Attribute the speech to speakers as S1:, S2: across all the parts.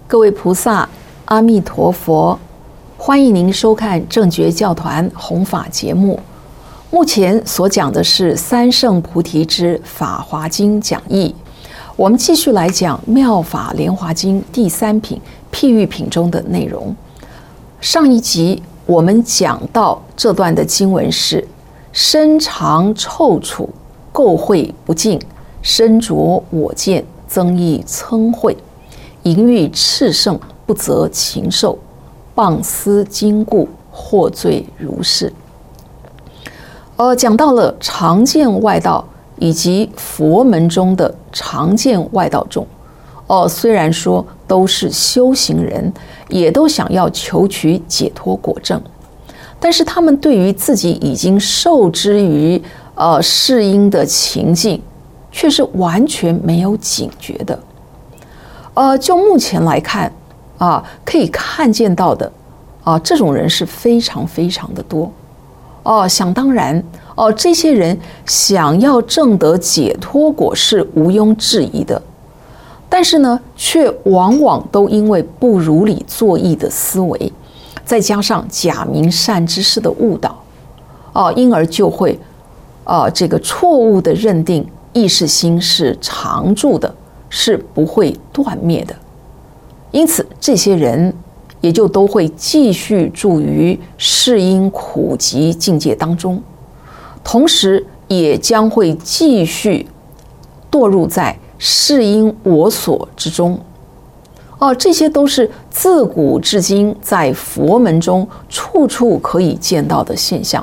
S1: 各位菩萨，阿弥陀佛！欢迎您收看正觉教团弘法节目。目前所讲的是三圣菩提之法华经讲义，我们继续来讲妙法莲华经第3品譬喻品中的内容。上一集我们讲到这段的经文是：身长臭楚，垢秽不净；身着我见，增益嗔恚；淫欲炽盛，不择禽兽；谤思经故，获罪如是。讲到了常见外道以及佛门中的常见外道众。虽然说都是修行人，也都想要求取解脱果证，但是他们对于自己已经受制于世因的情境，却是完全没有警觉的。就目前来看可以看见到的这种人是非常非常的多。想当然这些人想要证得解脱果是毋庸置疑的，但是呢，却往往都因为不如理作意的思维，再加上假名善知识的误导，因而就会这个错误的认定意识心是常住的，是不会断灭的。因此这些人也就都会继续住于世因苦集境界当中，同时也将会继续堕入在世因我所之中。这些都是自古至今在佛门中处处可以见到的现象。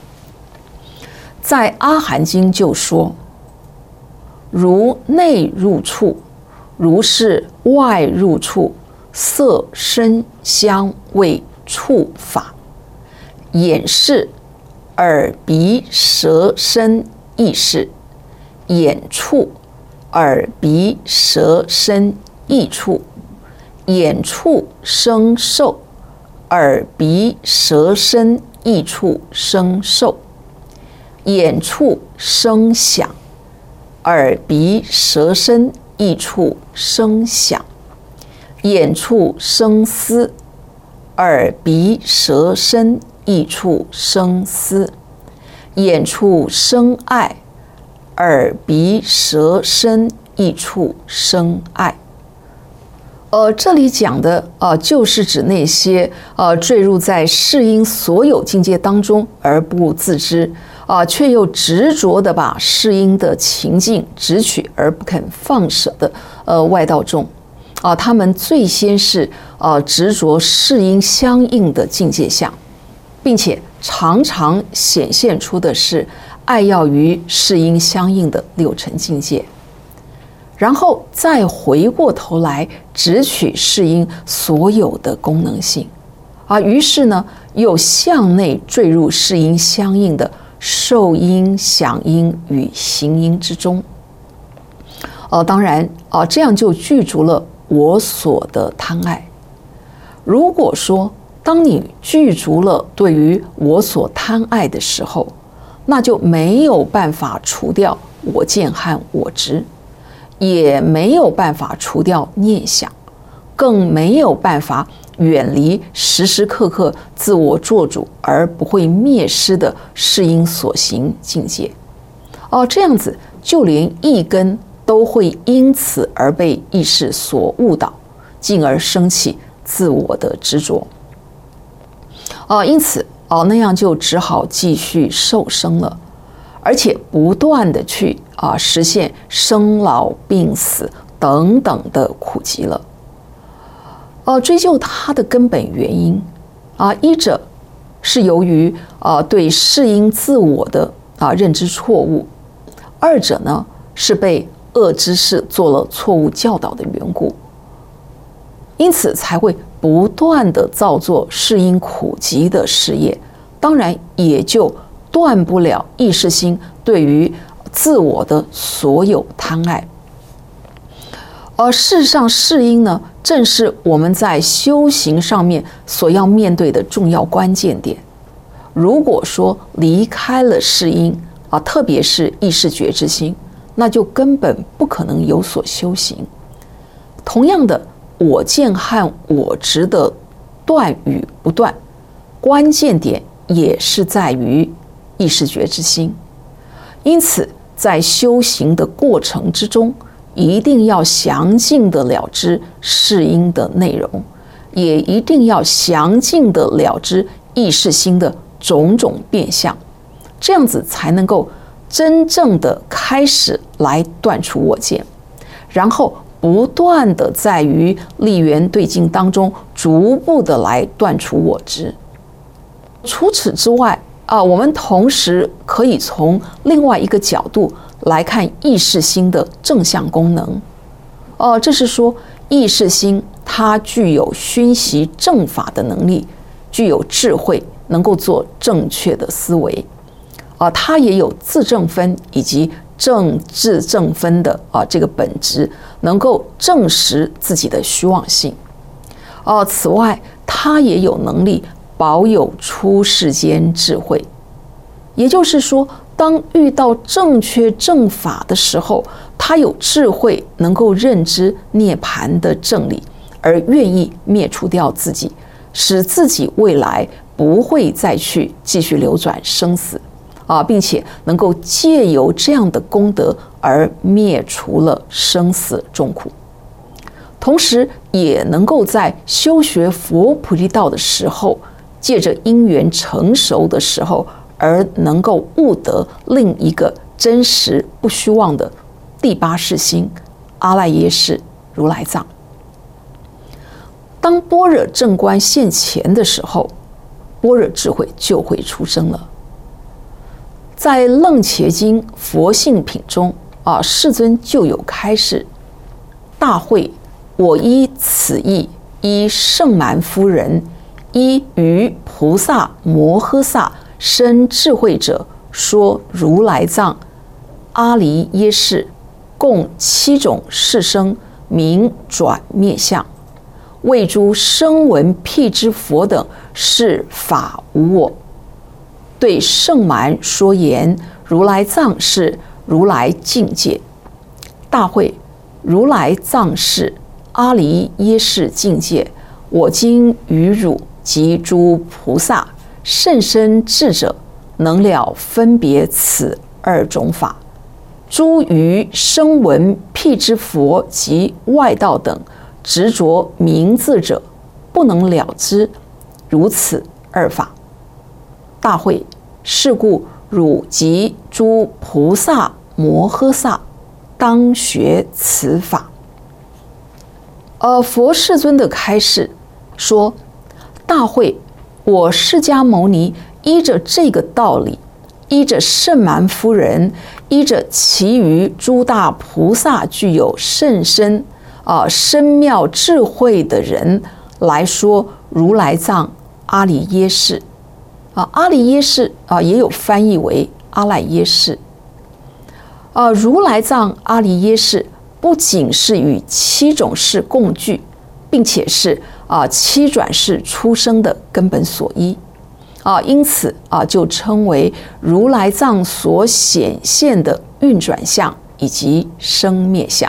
S1: 在阿含经就说：如内入处，如是外入处，色声香味触法，眼是，耳鼻舌身意是，眼触，耳鼻舌身意触，眼触生受，耳鼻舌身意触生受，眼触声响，耳鼻舌身意触声响，眼触声思，耳鼻舌身意触声思，眼触声爱，耳鼻舌身意触声爱。这里讲的就是指那些坠入在世因所有境界当中而不自知却又执着的把世因的情境执取而不肯放舍的外道众。他们最先是执着世因相应的境界相，并且常常显现出的是爱要于世因相应的6尘境界，然后再回过头来执取世因所有的功能性于是呢又向内坠入世因相应的受因、想因与行因之中。当然这样就具足了我所的贪爱。如果说当你具足了对于我所贪爱的时候，那就没有办法除掉我见和我执，也没有办法除掉念想，更没有办法远离时时刻刻自我做主而不会灭失的世因所行境界。这样子就连一根都会因此而被意识所误导，进而生起自我的执着。因此那样就只好继续受生了，而且不断的去实现生老病死等等的苦集了。追究它的根本原因一者是由于对世因自我的认知错误，二者呢是被恶知识做了错误教导的缘故，因此才会不断的造作世因苦集的事业，当然也就断不了意识心对于自我的所有贪爱。事实上世因呢，正是我们在修行上面所要面对的重要关键点。如果说离开了世因特别是意识觉知心，那就根本不可能有所修行。同样的， 我见和我执的断与不断，关键点也是在于意识觉之心。因此在修行的过程之中，一定要详尽的了知世因的内容，也一定要详尽的了知意识心的种种变相，这样子才能够真正的开始来断除我见，然后不断的在于立缘对境当中逐步的来断除我执。除此之外我们同时可以从另外一个角度来看意识心的正向功能。这是说意识心它具有熏习正法的能力，具有智慧，能够做正确的思维。它也有自证分以及正自证分的这个本质，能够证实自己的虚妄性。此外，它也有能力保有出世间智慧。也就是说，当遇到正确正法的时候，他有智慧，能够认知涅槃的正理，而愿意灭除掉自己，使自己未来不会再去继续流转生死并且能够借由这样的功德而灭除了生死重苦，同时也能够在修学佛菩提道的时候，借着因缘成熟的时候，而能够悟得另一个真实不虚妄的第八世心阿赖耶识如来藏。当般若正观现前的时候，般若智慧就会出生了。在楞伽经佛性品中世尊就有开示：大会，我依此义，依圣蛮夫人，依于菩萨摩诃萨生智慧者，说如来藏阿离耶识，共7种世生名转灭相，为诸声闻辟支佛等是法无我。对圣蛮说言，如来藏是如来境界。大会，如来藏是阿离耶识境界，我今于汝及诸菩萨甚深智者，能了分别此2种法。诸于声闻辟支佛及外道等执着名字者，不能了知如此2法。大会，是故汝及诸菩萨摩诃萨当学此法。佛世尊的开示说：大会，我释迦牟尼依着这个道理，依着圣蛮夫人，依着其余诸大菩萨具有甚深深妙智慧的人来说如来藏阿离耶识。阿离耶识也有翻译为阿赖耶识。如来藏阿离耶识不仅是与7种世共具，并且是7转世出生的根本所依因此就称为如来藏所显现的运转相以及生灭相。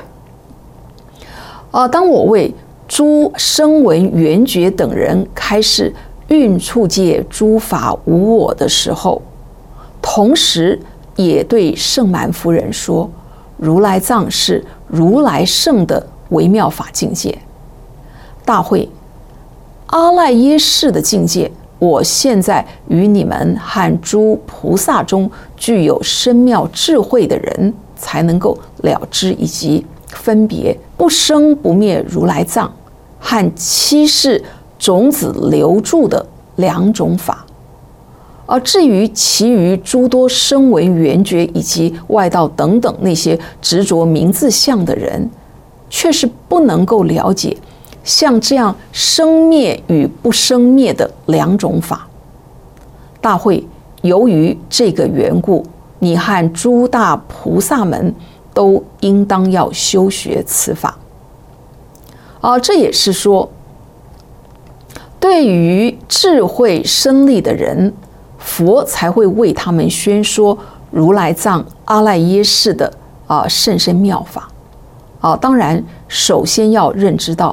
S1: 当我为诸声闻缘觉等人开示运处界诸法无我的时候，同时也对圣蛮夫人说，如来藏是如来圣的微妙法境界。大会，阿赖耶识的境界，我现在与你们和诸菩萨中具有深妙智慧的人才能够了知以及分别不生不灭如来藏和7世种子流注的2种法。至于其余诸多声闻缘觉以及外道等等那些执着名字相的人，却是不能够了解像这样生灭与不生灭的2种法。大会，由于这个缘故，你和诸大菩萨们都应当要修学此法。这也是说，对于智慧深利的人，佛才会为他们宣说如来藏阿赖耶识的甚深妙法。当然首先要认知到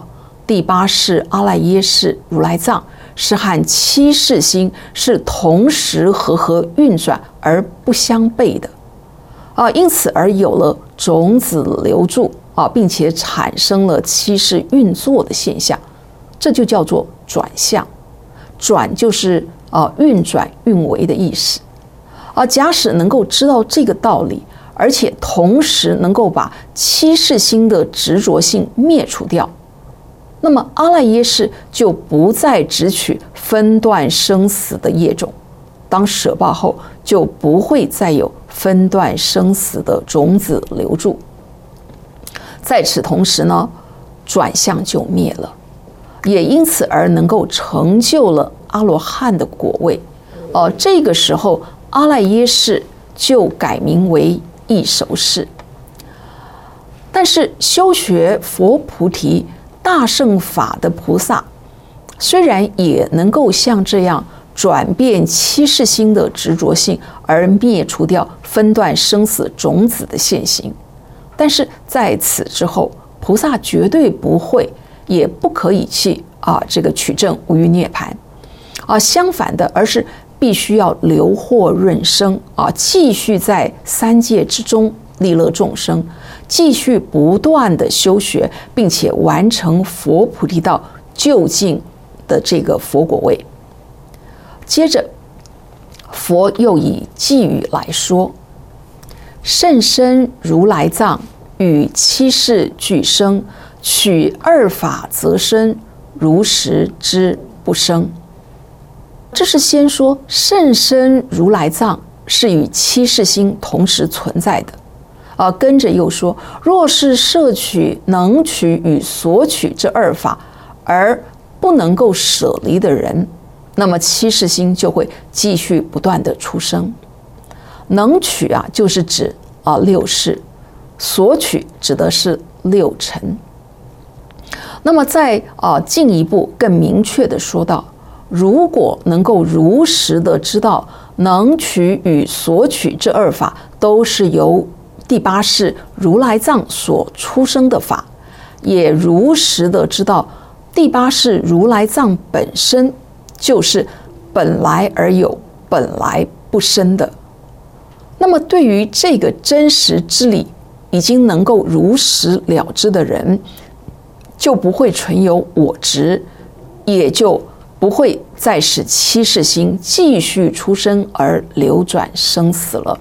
S1: 第八世阿赖耶识如来藏是和七世心是同时和运转而不相悖的因此而有了种子留住并且产生了七世运作的现象，这就叫做转相。转就是运转运为的意思。假使能够知道这个道理，而且同时能够把七世心的执着性灭除掉，那么阿赖耶识就不再执取分段生死的业种，当舍报后就不会再有分段生死的种子留住。在此同时呢，转相就灭了，也因此而能够成就了阿罗汉的果位。这个时候阿赖耶识就改名为异熟识。但是修学佛菩提大乘法的菩萨，虽然也能够像这样转变七世心的执着性，而灭除掉分段生死种子的现行，但是在此之后，菩萨绝对不会也不可以去这个取证无余涅槃相反的，而是必须要留获润生继续在三界之中利乐众生，继续不断的修学，并且完成佛菩提道究竟的这个佛果位。接着佛又以偈语来说：甚深如来藏，与七世俱生，取二法则生，如实之不生。这是先说甚深如来藏是与七世心同时存在的跟着又说，若是摄取能取与所取这二法而不能够舍离的人，那么七世心就会继续不断的出生。能取就是指六世，所取指的是六尘。那么再进一步更明确的说到，如果能够如实的知道能取与所取这二法都是由第八世如来藏所出生的法，也如实的知道第八世如来藏本身就是本来而有，本来不生的，那么对于这个真实之理已经能够如实了知的人，就不会存有我执，也就不会再使七世心继续出生而流转生死了。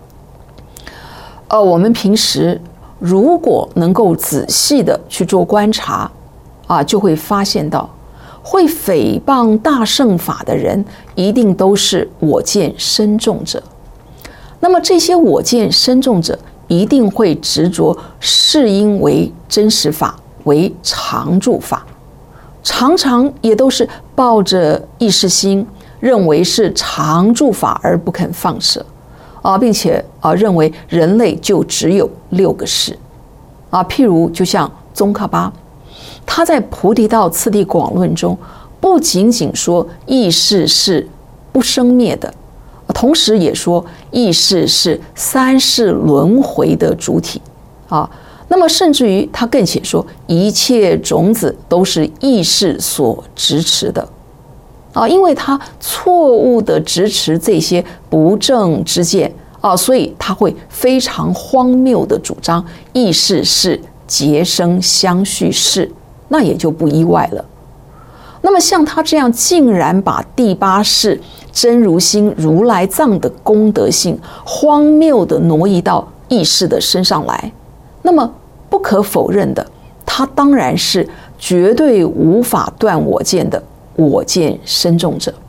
S1: 我们平时如果能够仔细的去做观察就会发现到，会诽谤大乘法的人一定都是我见深重者。那么这些我见深重者一定会执着是因为真实法，为常住法，常常也都是抱着意识心，认为是常住法而不肯放舍并且认为人类就只有6个世譬如就像宗喀巴，他在《菩提道次第广论》中不仅仅说意识是不生灭的，同时也说意识是三世轮回的主体那么甚至于他更且说一切种子都是意识所执持的因为他错误的执持这些不正之见所以他会非常荒谬的主张意识是结生相续世，那也就不意外了。那么像他这样竟然把第八世真如心如来藏的功德性荒谬的挪移到意识的身上来，那么不可否认的，他当然是绝对无法断我见的我见深重者。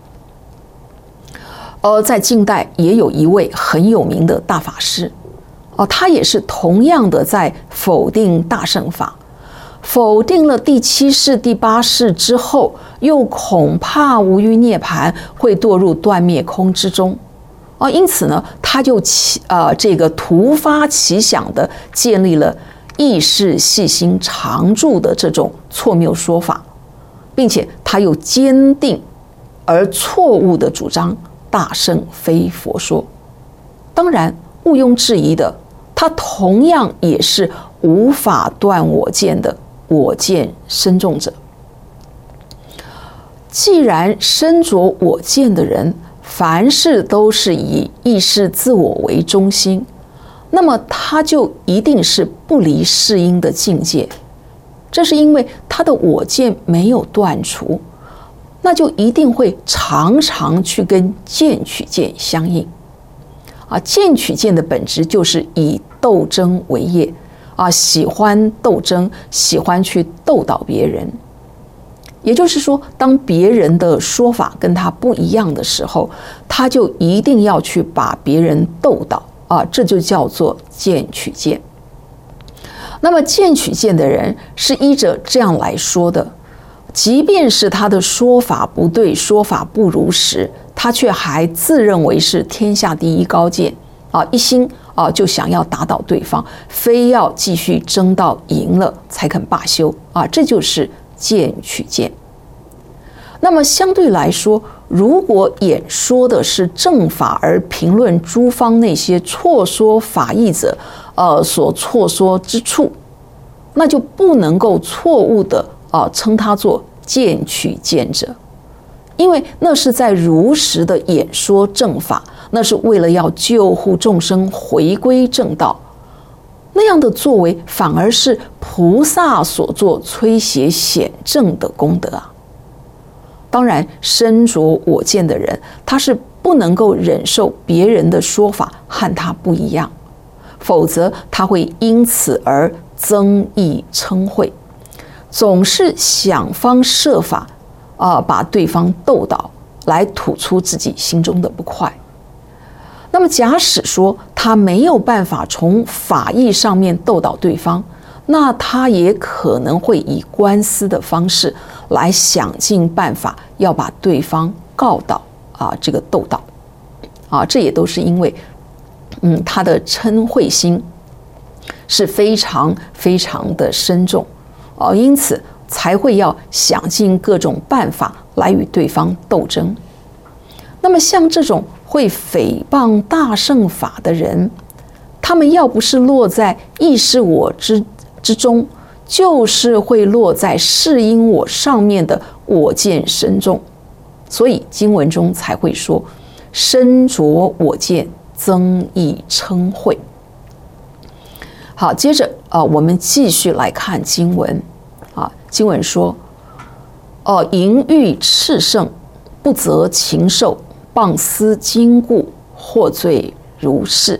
S1: 在近代也有一位很有名的大法师他也是同样的在否定大乘法，否定了第7世第8世之后，又恐怕无余涅槃会堕入断灭空之中因此呢，他就这个突发奇想的建立了意识细心常住的这种错谬说法，并且他又坚定而错误的主张大乘非佛说。当然毋庸置疑的，他同样也是无法断我见的我见深重者。既然身着我见的人，凡事都是以意识自我为中心，那么他就一定是不离世因的境界。这是因为他的我见没有断除，那就一定会常常去跟见取见相应。见取见的本质就是以斗争为业，喜欢斗争，喜欢去斗倒别人。也就是说，当别人的说法跟他不一样的时候，他就一定要去把别人斗倒，这就叫做见取见。那么见取见的人是依着这样来说的，即便是他的说法不对，说法不如实，他却还自认为是天下第一高见，一心就想要打倒对方，非要继续争到赢了才肯罢休，这就是见取见。那么相对来说，如果演说的是正法，而评论诸方那些错说法义者所错说之处，那就不能够错误的称他做见取见者，因为那是在如实的演说正法，那是为了要救护众生回归正道。那样的作为反而是菩萨所做摧邪显正的功德啊。当然，身着我见的人，他是不能够忍受别人的说法和他不一样，否则他会因此而增益嗔恚，总是想方设法把对方斗倒，来吐出自己心中的不快。那么假使说他没有办法从法义上面斗倒对方，那他也可能会以官司的方式来想尽办法要把对方告倒这个斗倒这也都是因为他的嗔恚心是非常非常的深重因此才会要想尽各种办法来与对方斗争。那么像这种会诽谤大乘法的人，他们要不是落在意识我之中，就是会落在世因我上面的我见深重，所以经文中才会说身着我见增益嗔恚。好，接着我们继续来看经文经文说淫欲炽盛，不择禽兽，谤思经故，获罪如是。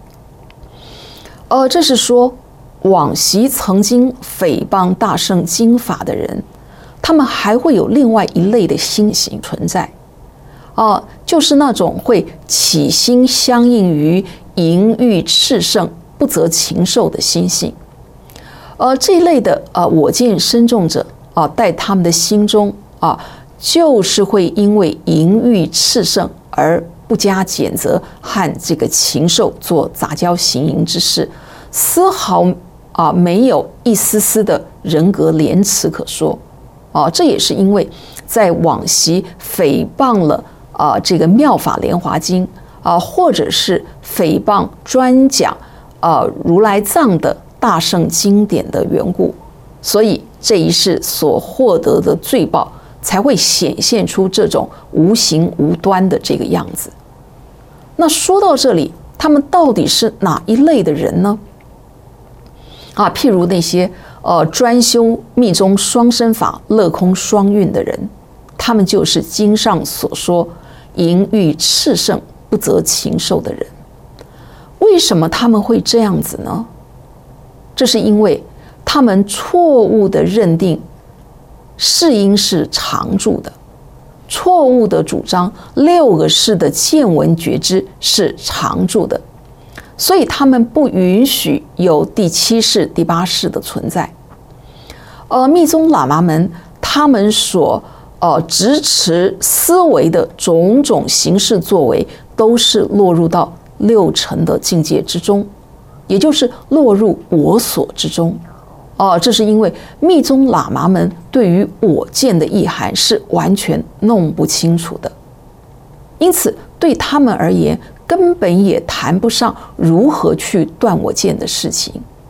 S1: 这是说往昔曾经诽谤大乘经法的人，他们还会有另外一类的心行存在就是那种会起心相应于淫欲炽盛，不择禽兽的心性。这一类的我见深重者在他们的心中就是会因为淫欲炽盛而不加减责，和这个禽兽做杂交行淫之事，丝毫没有一丝丝的人格廉耻可说这也是因为在往昔诽谤了这个妙法莲华经或者是诽谤专讲如来藏的大乘经典的缘故，所以这一世所获得的罪报才会显现出这种无形无端的这个样子。那说到这里，他们到底是哪一类的人呢？譬如那些专修密宗双生法、乐空双运的人，他们就是经上所说淫欲炽盛、不择禽兽的人。为什么他们会这样子呢？这是因为他们错误的认定世因是常住的，错误的主张6个世的见闻觉知是常住的，所以他们不允许有第7世、第8世的存在。密宗喇嘛们他们所执持思维的种种行事作为，都是落入到6尘的境界之中，也就是落入我所之中。这是因为密宗喇嘛们对于我见的意涵是完全弄不清楚的，因此对他们而言根本也谈不上如何去断我见的事情。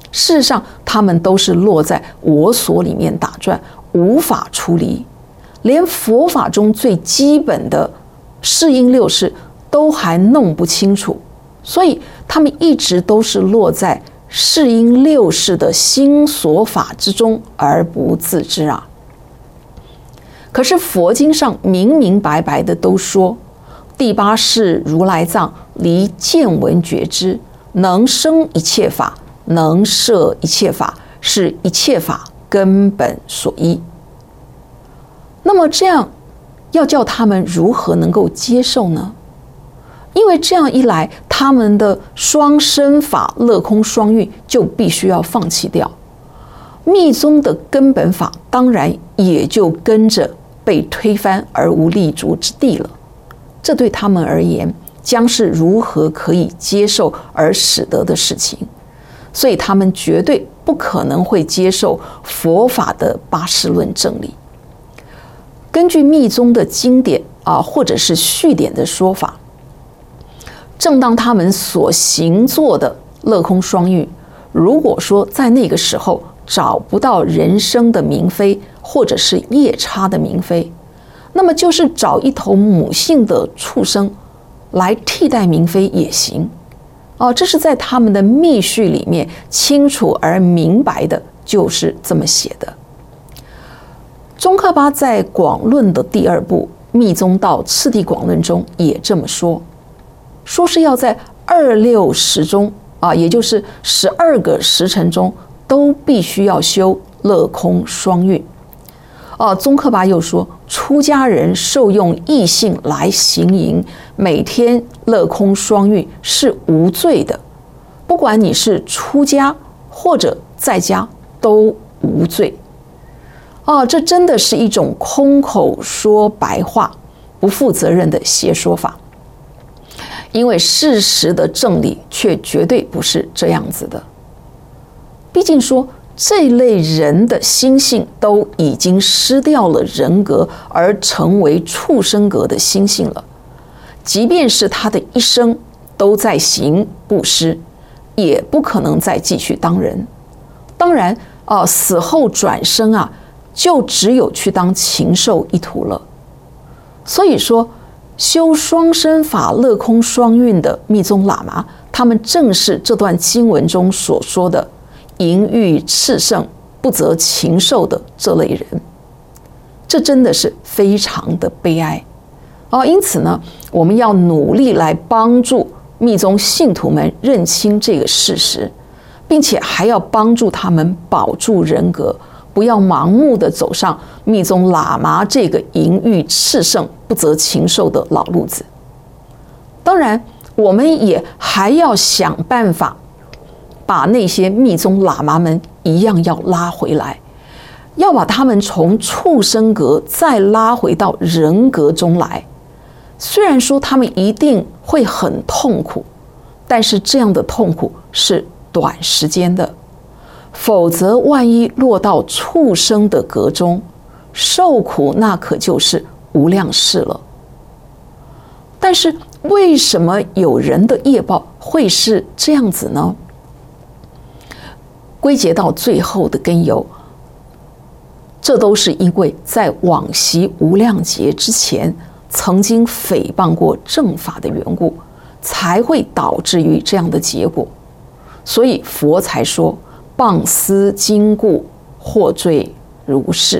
S1: 事实上，他们都是落在我所里面打转，无法出离，连佛法中最基本的世因六事都还弄不清楚，所以他们一直都是落在世因六事的心所法之中而不自知啊。可是佛经上明明白白的都说，第八世如来藏离见闻觉知，能生一切法，能摄一切法，是一切法根本所依。那么这样要叫他们如何能够接受呢？因为这样一来，他们的双生法乐空双运就必须要放弃掉，密宗的根本法当然也就跟着被推翻而无立足之地了。这对他们而言将是如何可以接受而使得的事情，所以他们绝对不可能会接受佛法的八识论正理。根据密宗的经典或者是序典的说法，正当他们所行做的乐空双运，如果说在那个时候找不到人生的明妃或者是夜叉的明妃，那么就是找一头母性的畜生来替代明妃也行。这是在他们的密序里面清楚而明白的，就是这么写的。宗喀巴在广论的第二部《密宗道次第广论》中也这么说，说是要在26时中也就是12个时辰中都必须要修乐空双运。宗喀巴又说，出家人受用异性来行淫，每天乐空双运是无罪的，不管你是出家或者在家都无罪。这真的是一种空口说白话、不负责任的邪说法，因为事实的正理却绝对不是这样子的。毕竟说，这类人的心性都已经失掉了人格，而成为畜生格的心性了。即便是他的一生都在行布施，也不可能再继续当人。当然死后转生就只有去当禽兽一途了。所以说，修双生法乐空双运的密宗喇嘛，他们正是这段经文中所说的淫欲炽盛、不择禽兽的这类人。这真的是非常的悲哀因此呢，我们要努力来帮助密宗信徒们认清这个事实，并且还要帮助他们保住人格，不要盲目的走上密宗喇嘛这个淫欲炽盛、不择禽兽的老路子。当然，我们也还要想办法把那些密宗喇嘛们一样要拉回来，要把他们从畜生格再拉回到人格中来。虽然说他们一定会很痛苦，但是这样的痛苦是短时间的，否则万一落到畜生的格中，受苦那可就是无量世了。但是为什么有人的业报会是这样子呢？归结到最后的根由，这都是因为在往昔无量劫之前曾经诽谤过正法的缘故，才会导致于这样的结果。所以佛才说谤思经故，获罪如是。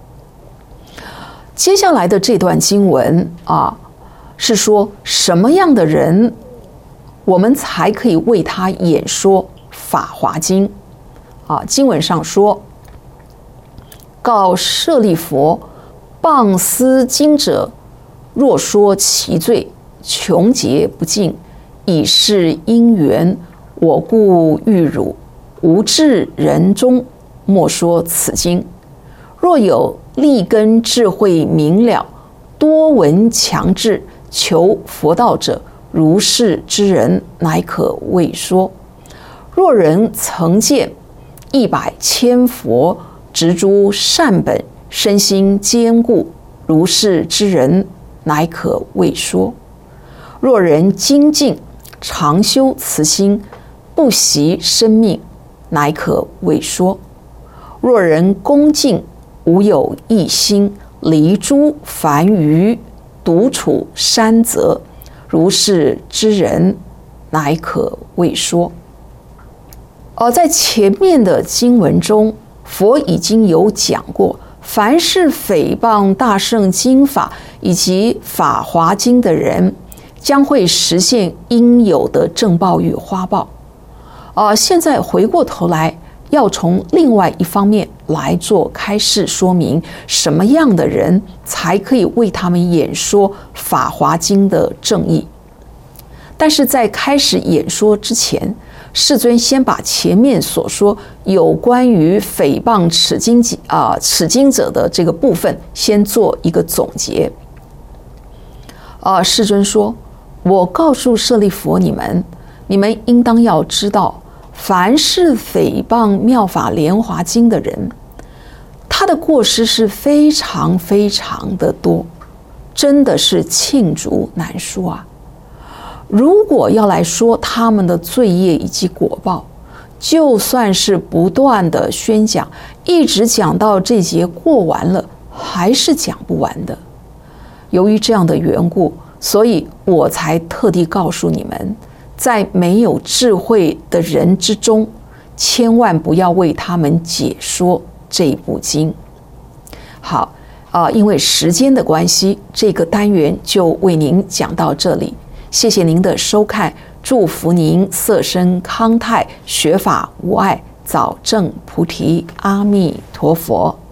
S1: 接下来的这段经文是说什么样的人我们才可以为他演说法华经经文上说，告舍利佛，谤思经者，若说其罪，穷劫不尽，以是因缘，我故欲汝无智人中，莫说此经。若有立根智慧明了，多闻强志，求佛道者，如是之人，乃可谓说。若人曾见100千佛，执诸善本，身心坚固，如是之人，乃可谓说。若人精进，常修慈心，不惜生命， 乃可谓说。若人恭敬，无有一心，离诸凡愚，独处山泽，如是之人，乃可谓说。在前面的经文中，佛已经有讲过，凡是诽谤大乘经法以及法华经的人，将会实现应有的正报与花报。现在回过头来，要从另外一方面来做开示说明，什么样的人才可以为他们演说法华经的正义。但是在开始演说之前，世尊先把前面所说有关于诽谤此经者的这个部分先做一个总结。世尊说，我告诉舍利弗你们应当要知道，凡是诽谤妙法莲华经的人，他的过失是非常非常的多，真的是罄竹难书啊。如果要来说他们的罪业以及果报，就算是不断的宣讲，一直讲到这节过完了，还是讲不完的。由于这样的缘故，所以我才特地告诉你们，在没有智慧的人之中，千万不要为他们解说这部经。好，因为时间的关系，这个单元就为您讲到这里。谢谢您的收看，祝福您色身康泰，学法无碍，早证菩提。阿弥陀佛。